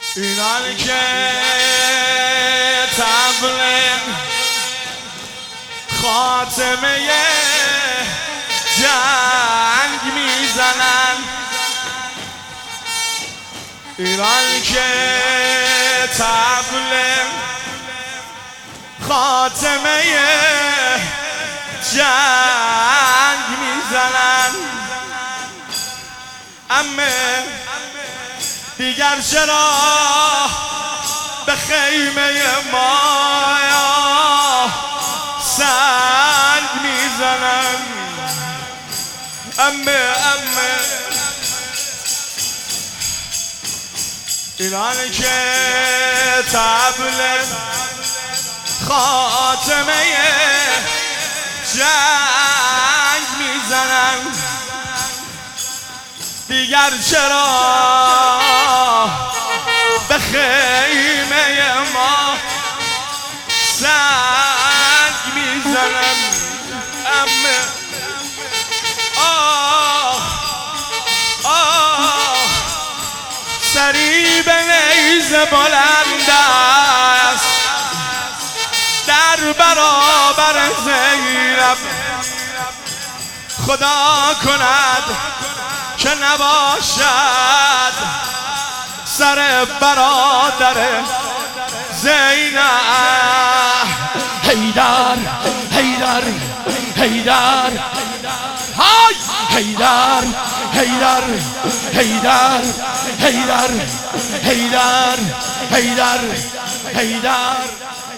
اینان که طبل خاتمه جنگ میزنن، اینان که طبل خاتمه جنگ میزنن. امه دیگر چرا به خیمه ما سنگ میزنن؟ امه اینان که طبل خاتمه جنگ میزنن، دیگر چرا به خیمه ما سنگ میزنن؟ امه سری به نیزه بلند است در برابر زینب، خدا کند که نباشد سر برادر زینب. حیدر حیدر حیدر های حیدر حیدر حیدر حیدر حیدر حیدر حیدر